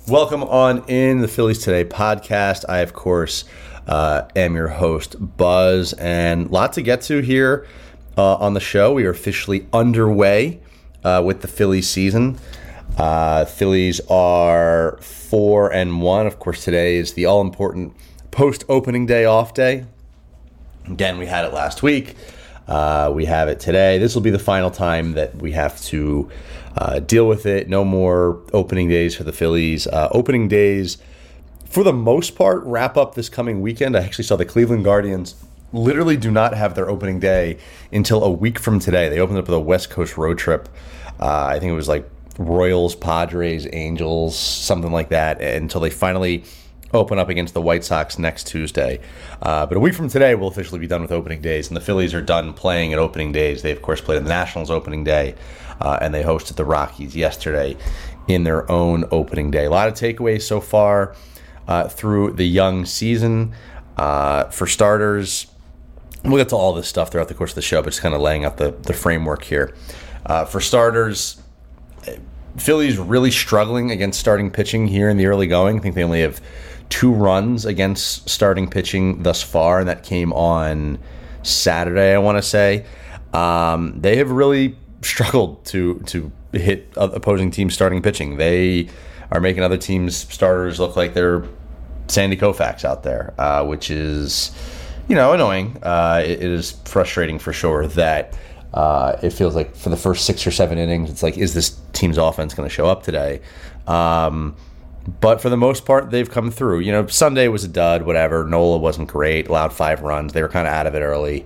Welcome on in the Phillies Today podcast. I, of course, am your host, Buzz, and a lot to get to here on the show. We are officially underway with the Phillies season. Phillies are 4-1. Of course, today is the all-important post-opening day off day. Again, we had it last week. We have it today. This will be the final time that we have to deal with it. No more opening days for the Phillies. Opening days, for the most part, wrap up this coming weekend. I actually saw the Cleveland Guardians literally do not have their opening day until a week from today. They opened up with a West Coast road trip. I think it was like Royals, Padres, Angels, something like that, until they finally open up against the White Sox next Tuesday. But a week from today, we'll officially be done with opening days, and the Phillies are done playing at opening days. They, of course, played in the Nationals opening day, and they hosted the Rockies yesterday in their own opening day. A lot of takeaways so far through the young season. For starters, we'll get to all this stuff throughout the course of the show, but just kind of laying out the framework here. For starters, Phillies really struggling against starting pitching here in the early going. I think they only have 2 runs against starting pitching thus far, and that came on Saturday, I want to say. They have really struggled to hit opposing teams starting pitching. They are making other teams' starters look like they're Sandy Koufax out there, which is, annoying. It is frustrating for sure that it feels like for the first 6 or 7 innings, it's like, is this team's offense going to show up today? But for the most part, they've come through. Sunday was a dud, whatever. Nola wasn't great, allowed 5 runs. They were kind of out of it early.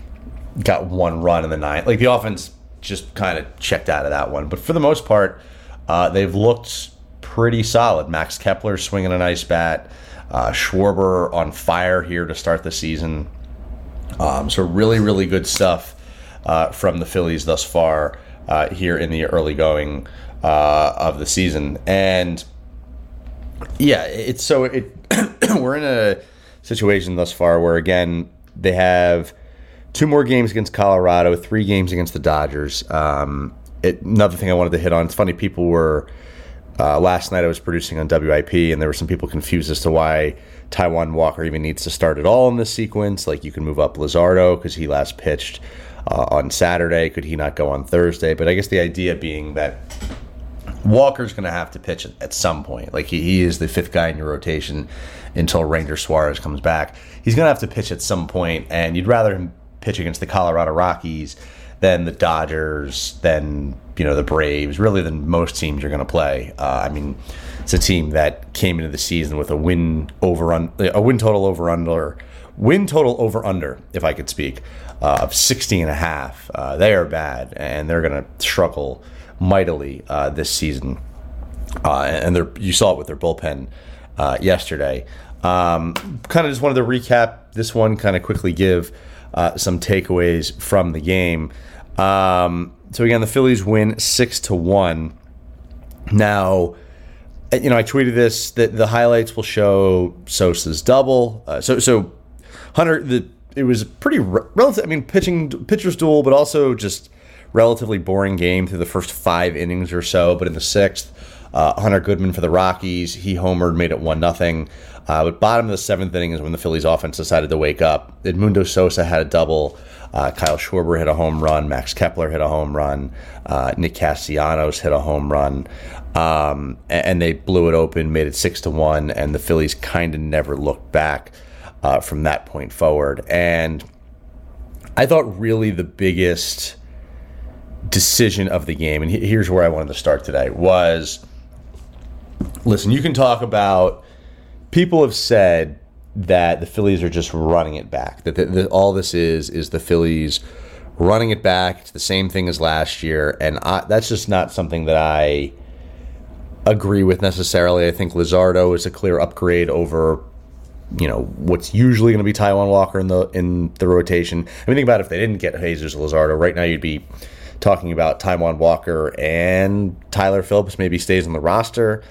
Got 1 run in the 9th. Like, the offense just kind of checked out of that one. But for the most part, they've looked pretty solid. Max Kepler swinging a nice bat. Schwarber on fire here to start the season. So really, really good stuff from the Phillies thus far here in the early going of the season. And yeah, we're in a situation thus far where, again, they have 2 more games against Colorado, 3 games against the Dodgers. Another thing I wanted to hit on, it's funny, people were, last night I was producing on WIP, and there were some people confused as to why Taijuan Walker even needs to start at all in this sequence. Like, you can move up Luzardo because he last pitched on Saturday. Could he not go on Thursday? But I guess the idea being that Walker's going to have to pitch at some point. Like, he is the 5th guy in your rotation until Ranger Suarez comes back. He's going to have to pitch at some point, and you'd rather him pitch against the Colorado Rockies than the Dodgers, than the Braves, really than most teams you're going to play. It's a team that came into the season with a win total over under, if I could speak, of 60.5. They are bad, and they're going to struggle mightily this season. And you saw it with their bullpen yesterday. Kind of just wanted to recap this one, kind of quickly give some takeaways from the game. So again, the Phillies win 6-1. Now, I tweeted this, that the highlights will show Sosa's double. So Hunter, it was a pretty relative, pitcher's duel, but also just relatively boring game through the first 5 innings or so. But in the 6th, Hunter Goodman for the Rockies, he homered, made it 1-0. But bottom of the 7th inning is when the Phillies offense decided to wake up. Edmundo Sosa had a double. Kyle Schwarber hit a home run. Max Kepler hit a home run. Nick Castellanos hit a home run. And they blew it open, made it 6-1, and the Phillies kind of never looked back from that point forward. And I thought really the biggest decision of the game, and here's where I wanted to start today, was, listen, you can talk about, people have said that the Phillies are just running it back, that all this is the Phillies running it back. It's the same thing as last year, and that's just not something that I agree with necessarily. I think Luzardo is a clear upgrade over what's usually going to be Taijuan Walker in the rotation. Think about it, if they didn't get Jesus Luzardo, right now you'd be talking about Taijuan Walker and Tyler Phillips maybe stays on the roster.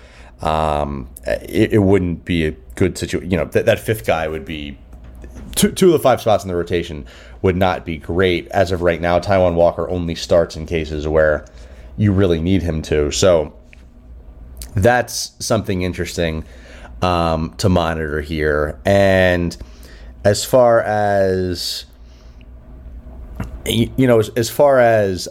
It wouldn't be a good situation. That 5th guy would be two of the 5 spots in the rotation would not be great. As of right now, Taijuan Walker only starts in cases where you really need him to. So That's something interesting to monitor here. And as far as as far as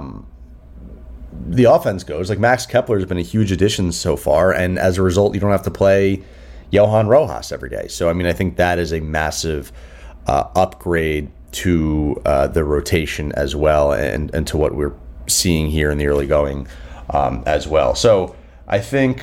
the offense goes, like Max Kepler has been a huge addition so far, and as a result, you don't have to play Johan Rojas every day. So, I mean, I think that is a massive upgrade to the rotation as well, and to what we're seeing here in the early going as well. So, I think,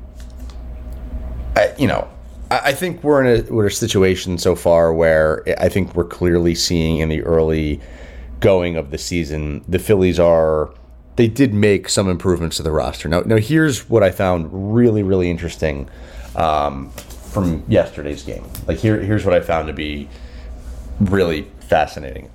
I think we're in a situation so far where I think we're clearly seeing in the early going of the season, the Phillies they did make some improvements to the roster. Now here's what I found really, really interesting from yesterday's game. Like here's what I found to be really fascinating.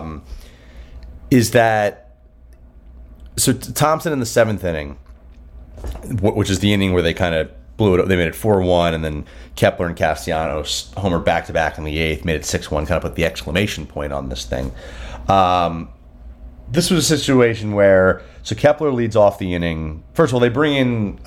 Is that so Thompson in the 7th inning, which is the inning where they kind of blew it up. They made it 4-1, and then Kepler and Castellanos homer back-to-back in the 8th, made it 6-1, kind of put the exclamation point on this thing. This was a situation where, so Kepler leads off the inning. First of all, they bring in,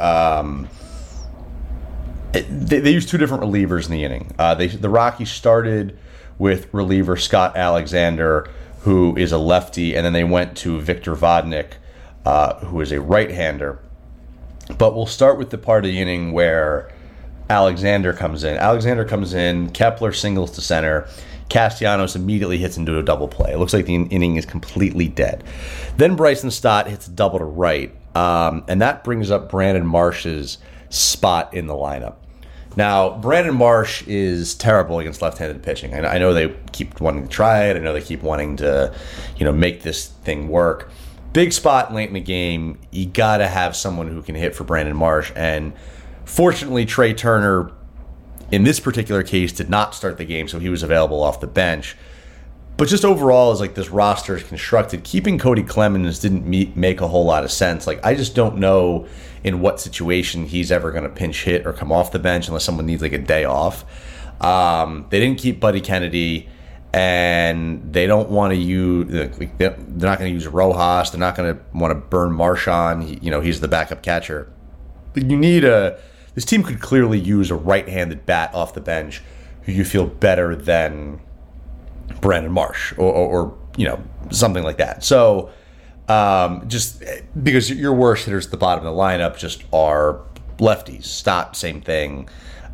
they use two different relievers in the inning. The Rockies started with reliever Scott Alexander, who is a lefty, and then they went to Victor Vodnik, who is a right-hander. But we'll start with the part of the inning where Alexander comes in. Kepler singles to center. Castellanos immediately hits into a double play. It looks like the inning is completely dead. Then Bryson Stott hits a double to right, and that brings up Brandon Marsh's spot in the lineup. Now, Brandon Marsh is terrible against left-handed pitching. I know they keep wanting to try it. I know they keep wanting to, make this thing work. Big spot late in the game. You got to have someone who can hit for Brandon Marsh, and fortunately, Trey Turner, in this particular case, did not start the game, so he was available off the bench. But just overall, as like this roster is constructed, keeping Cody Clemens didn't make a whole lot of sense. Like, I just don't know in what situation he's ever going to pinch hit or come off the bench unless someone needs like a day off. They didn't keep Buddy Kennedy, and they don't want to use. They're not going to use Rojas. They're not going to want to burn Marchand. He's the backup catcher. But you need this team could clearly use a right-handed bat off the bench who you feel better than Brandon Marsh or something like that. So just because your worst hitters at the bottom of the lineup just are lefties. Stott, same thing.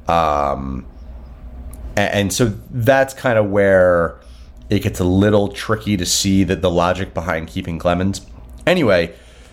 And so that's kind of where it gets a little tricky to see the logic behind keeping Clemens. Anyway,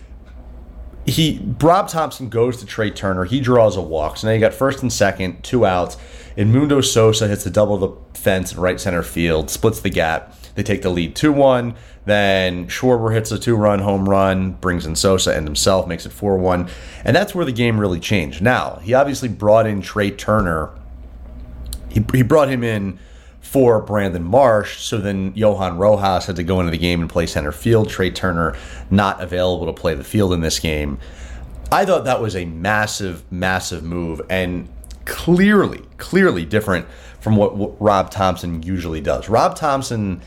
Rob Thompson goes to Trey Turner. He draws a walk. So now you got first and second, 2 outs. Edmundo Sosa hits the double the fence in right center field, splits the gap. They take the lead 2-1. Then Schwarber hits a 2-run home run, brings in Sosa and himself, makes it 4-1. And that's where the game really changed. Now, he obviously brought in Trey Turner. He brought him in for Brandon Marsh, so then Johan Rojas had to go into the game and play center field. Trey Turner not available to play the field in this game. I thought that was a massive, massive move, and clearly different from what Rob Thompson usually does. Rob Thompson,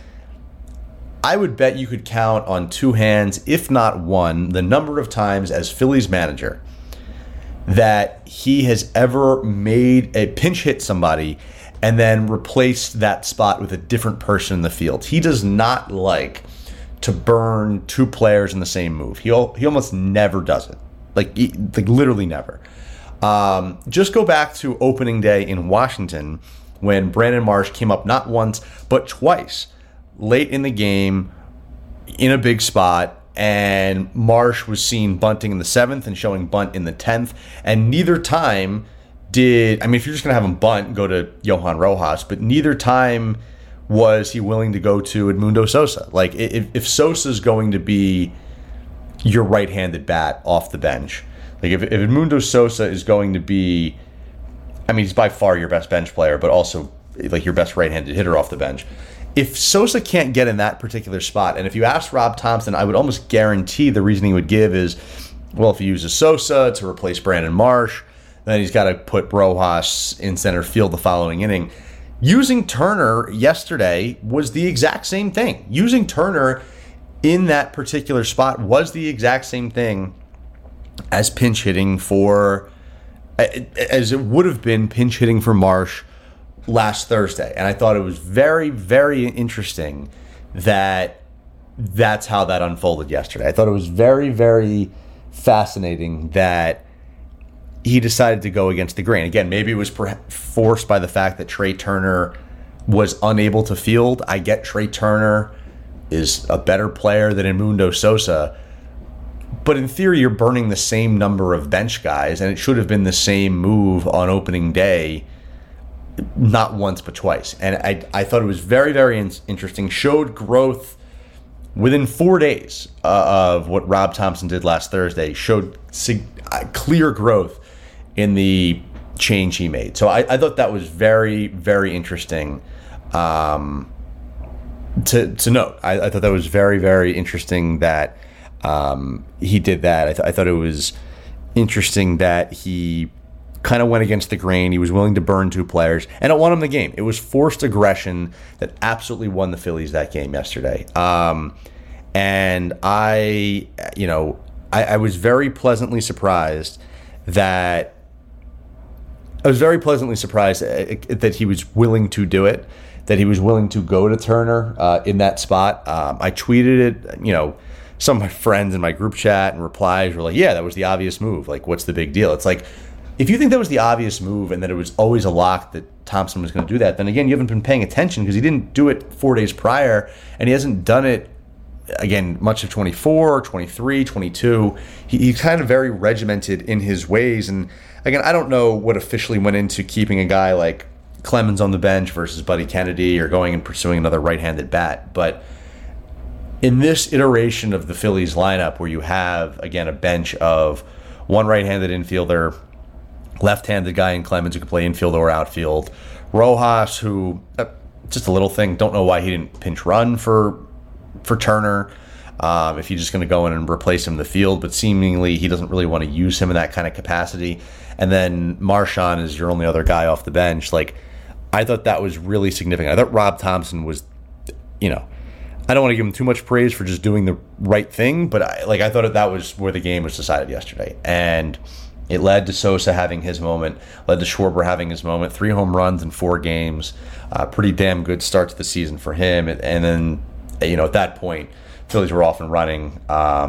I would bet you could count on 2 hands, if not one, the number of times as Phillies manager that he has ever made a pinch hit somebody and then replaced that spot with a different person in the field. He does not like to burn 2 players in the same move. He almost never does it. Like literally never. Just go back to opening day in Washington when Brandon Marsh came up not once, but twice late in the game in a big spot, and Marsh was seen bunting in the 7th and showing bunt in the 10th, and neither time if you're just going to have him bunt, go to Johan Rojas, but neither time was he willing to go to Edmundo Sosa. Like, if Sosa's going to be your right-handed bat off the bench, like if Edmundo Sosa is going to be, he's by far your best bench player, but also like your best right-handed hitter off the bench. If Sosa can't get in that particular spot, and if you ask Rob Thompson, I would almost guarantee the reason he would give is, well, if he uses Sosa to replace Brandon Marsh, then he's got to put Rojas in center field the following inning. Using Turner yesterday was the exact same thing. Using Turner in that particular spot was the exact same thing as pinch hitting for, as it would have been pinch hitting for Marsh last Thursday. And I thought it was very, very interesting that that's how that unfolded yesterday. I thought it was very, very fascinating that he decided to go against the grain. Again, maybe it was forced by the fact that Trey Turner was unable to field. I get Trey Turner is a better player than Edmundo Sosa, but in theory, you're burning the same number of bench guys, and it should have been the same move on opening day, not once but twice. And I thought it was very, very interesting. Showed growth within 4 days of what Rob Thompson did last Thursday. Showed clear growth in the change he made. So I thought that was very, very interesting to note. I thought that was very, very interesting that he did that. I thought it was interesting that he kind of went against the grain. He was willing to burn 2 players, and it won him the game. It was forced aggression that absolutely won the Phillies that game yesterday. And I was very pleasantly surprised that that he was willing to do it, that he was willing to go to Turner in that spot. I tweeted it, some of my friends in my group chat and replies were like, yeah, that was the obvious move. Like, what's the big deal? It's like, if you think that was the obvious move and that it was always a lock that Thompson was going to do that, then again, you haven't been paying attention because he didn't do it 4 days prior, and he hasn't done it, again, much of 24, 23, 22. He's kind of very regimented in his ways. And again, I don't know what officially went into keeping a guy like Clemens on the bench versus Buddy Kennedy or going and pursuing another right-handed bat. But in this iteration of the Phillies lineup where you have, again, a bench of one right-handed infielder, left-handed guy in Clemens who can play infield or outfield, Rojas, who, just a little thing, don't know why he didn't pinch run for Turner, if he's just going to go in and replace him in the field, but seemingly he doesn't really want to use him in that kind of capacity. And then Marchand is your only other guy off the bench. Like, I thought that was really significant. I thought Rob Thompson was, I don't want to give him too much praise for just doing the right thing, but I thought that was where the game was decided yesterday. And it led to Sosa having his moment, led to Schwarber having his moment, 3 home runs in 4 games, pretty damn good start to the season for him. And then, at that point, Phillies were off and running.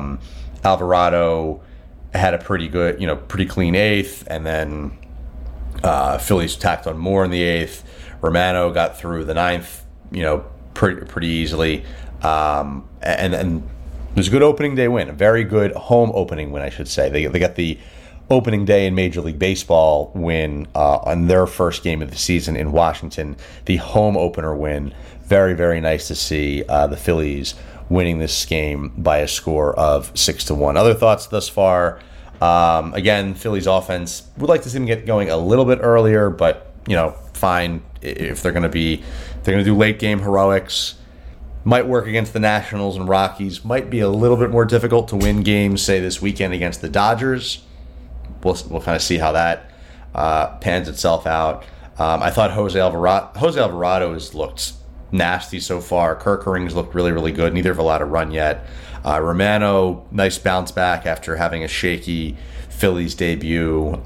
Alvarado had a pretty good, pretty clean 8th, and then Phillies tacked on more in the 8th. Romano got through the 9th, pretty easily. And it was a good opening day win, a very good home opening win, I should say. They got the opening day in Major League Baseball win on their first game of the season in Washington, the home opener win. Very, very nice to see the Phillies winning this game by a score of 6-1. Other thoughts thus far? Again, Phillies offense would like to see them get going a little bit earlier, but fine if they're going to do late game heroics. Might work against the Nationals and Rockies. Might be a little bit more difficult to win games, say this weekend against the Dodgers. We'll kind of see how that pans itself out. I thought Jose Alvarado has looked nasty so far. Kerkering's looked really, really good. Neither have allowed a run yet. Romano, nice bounce back after having a shaky Phillies debut.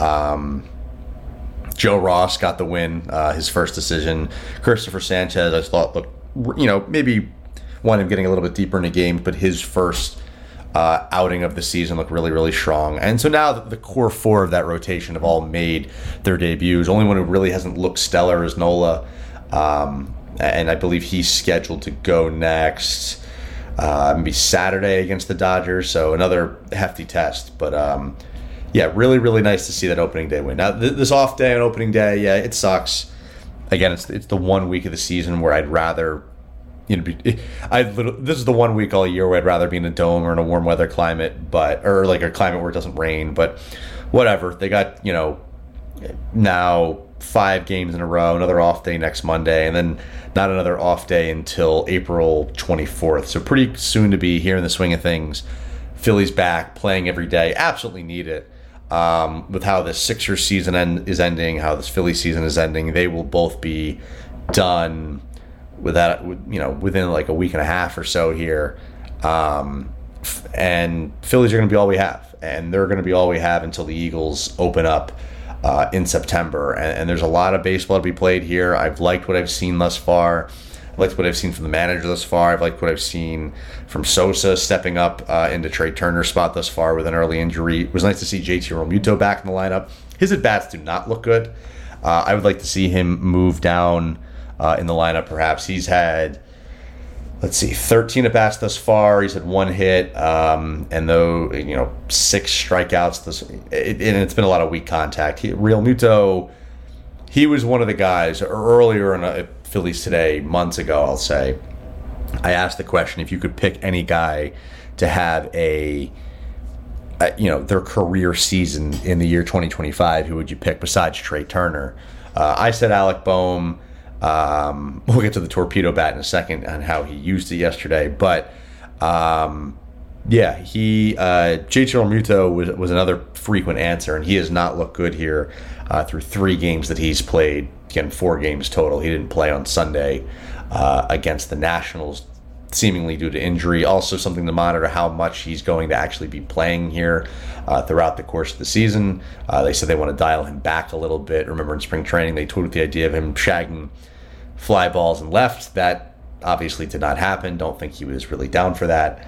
Joe Ross got the win, his first decision. Christopher Sanchez, I thought, looked, maybe one of him getting a little bit deeper in the game, but his first outing of the season looked really, really strong. And so now the core 4 of that rotation have all made their debuts. Only one who really hasn't looked stellar is Nola. And I believe he's scheduled to go next maybe Saturday against the Dodgers. So another hefty test. But yeah, really, really nice to see that opening day win. Now, this off day on opening day, yeah, it sucks. Again, it's the 1 week of the season where I'd rather, this is the 1 week all year where I'd rather be in a dome or in a warm weather climate, or like a climate where it doesn't rain. But whatever, they got now 5 games in a row, another off day next Monday, and then not another off day until April 24th. So pretty soon to be here in the swing of things. Phillies back, playing every day, absolutely need it. With how the Sixers season is ending, how this Phillies season is ending, they will both be done within like a week and a half or so here. And Phillies are going to be all we have. And they're going to be all we have until the Eagles open up in September. And there's a lot of baseball to be played here. I've liked what I've seen thus far. I've liked what I've seen from the manager thus far. I've liked what I've seen from Sosa stepping up into Trey Turner's spot thus far with an early injury. It was nice to see JT Realmuto back in the lineup. His at-bats do not look good. I would like to see him move down in the lineup perhaps. He's had, 13 at-bats thus far. He's had 1 hit, and though, 6 strikeouts. And it's been a lot of weak contact. Realmuto, he was one of the guys earlier in Phillies Today, months ago, I'll say. I asked the question, if you could pick any guy to have their career season in the year 2025, who would you pick besides Trey Turner? I said Alec Bohm. We'll get to the torpedo bat in a second on how he used it yesterday, but JT Realmuto was another frequent answer, and he has not looked good here through 3 games that he's played. Again, 4 games total. He didn't play on Sunday against the Nationals, seemingly due to injury. Also something to monitor how much he's going to actually be playing here throughout the course of the season. They said they want to dial him back a little bit. Remember in spring training, they toyed with the idea of him shagging fly balls and left. That obviously did not happen. Don't think he was really down for that.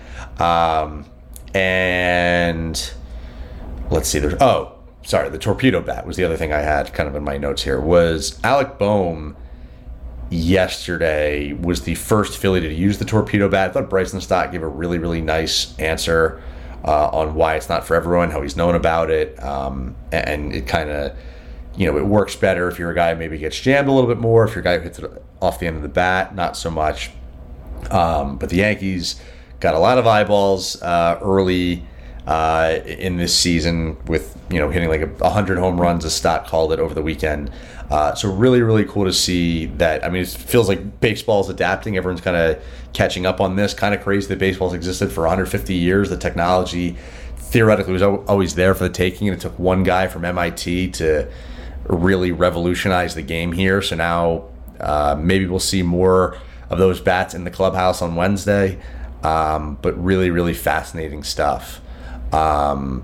And let's see. The torpedo bat was the other thing I had kind of in my notes here. Was Alec Bohm yesterday was the first Philly to use the torpedo bat. I thought Bryson Stott gave a really, really nice answer on why it's not for everyone, how he's known about it. And it kind of, it works better if you're a guy who maybe gets jammed a little bit more. If you're a guy who hits it off the end of the bat, not so much. But the Yankees got a lot of eyeballs early in this season with, hitting like 100 home runs, as Stott called it over the weekend. So really, really cool to see that. I mean, it feels like baseball's adapting. Everyone's kind of catching up on this. Kind of crazy that baseball's existed for 150 years. The technology theoretically was always there for the taking, and it took one guy from MIT to really revolutionize the game here. So now maybe we'll see more of those bats in the clubhouse on Wednesday. But really, really fascinating stuff to,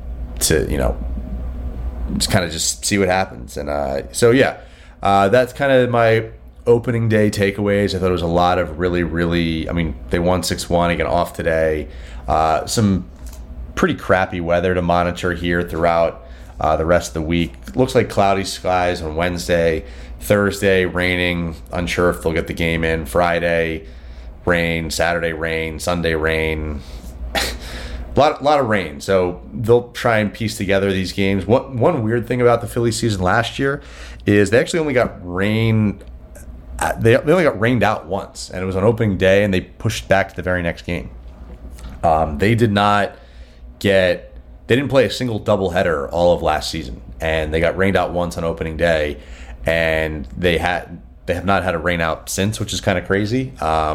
just kind of just see what happens. And that's kind of my opening day takeaways. I thought it was a lot of really, really, they won 6-1, again off today. Some pretty crappy weather to monitor here throughout the rest of the week. Looks like cloudy skies on Wednesday. Thursday, raining. Unsure if they'll get the game in. Friday, rain. Saturday, rain. Sunday, rain. A lot of rain. So they'll try and piece together these games. One weird thing about the Phillies season last year is they actually only got rain. They only got rained out once, and it was on opening day, and they pushed back to the very next game. They didn't play a single doubleheader all of last season, and they got rained out once on opening day, and they have not had a rain out since, which is kind of crazy.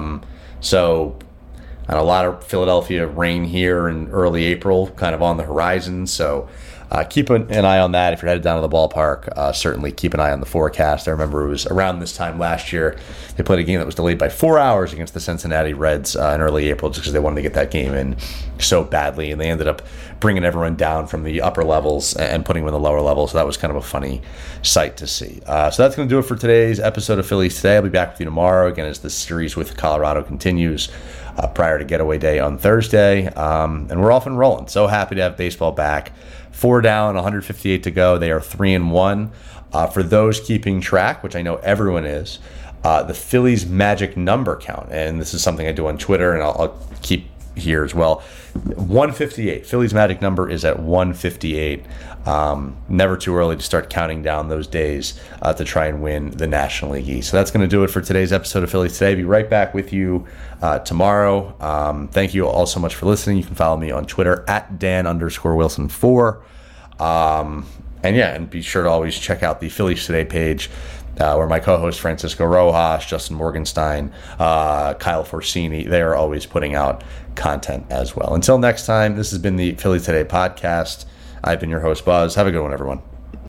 And a lot of Philadelphia rain here in early April, kind of on the horizon. So keep an eye on that. If you're headed down to the ballpark, certainly keep an eye on the forecast. I remember it was around this time last year, they played a game that was delayed by 4 hours against the Cincinnati Reds in early April, just because they wanted to get that game in so badly. And they ended up bringing everyone down from the upper levels and putting them in the lower levels. So that was kind of a funny sight to see. So that's going to do it for today's episode of Phillies Today. I'll be back with you tomorrow, again, as the series with Colorado continues. Prior to getaway day on Thursday. And we're off and rolling. So happy to have baseball back. 4 down, 158 to go. They are 3-1. For those keeping track, which I know everyone is, the Phillies magic number count, and this is something I do on Twitter, and I'll keep here as well. 158. Phillies magic number is at 158. Never too early to start counting down those days to try and win the National League East. So that's going to do it for today's episode of Phillies Today. Be right back with you tomorrow. Thank you all so much for listening. You can follow me on Twitter at Dan_Wilson4. And be sure to always check out the Phillies Today page, where my co-host Francisco Rojas, Justin Morgenstein, Kyle Forsini, they are always putting out content as well. Until next time, this has been the Phillies Today podcast. I've been your host, Buzz. Have a good one, everyone.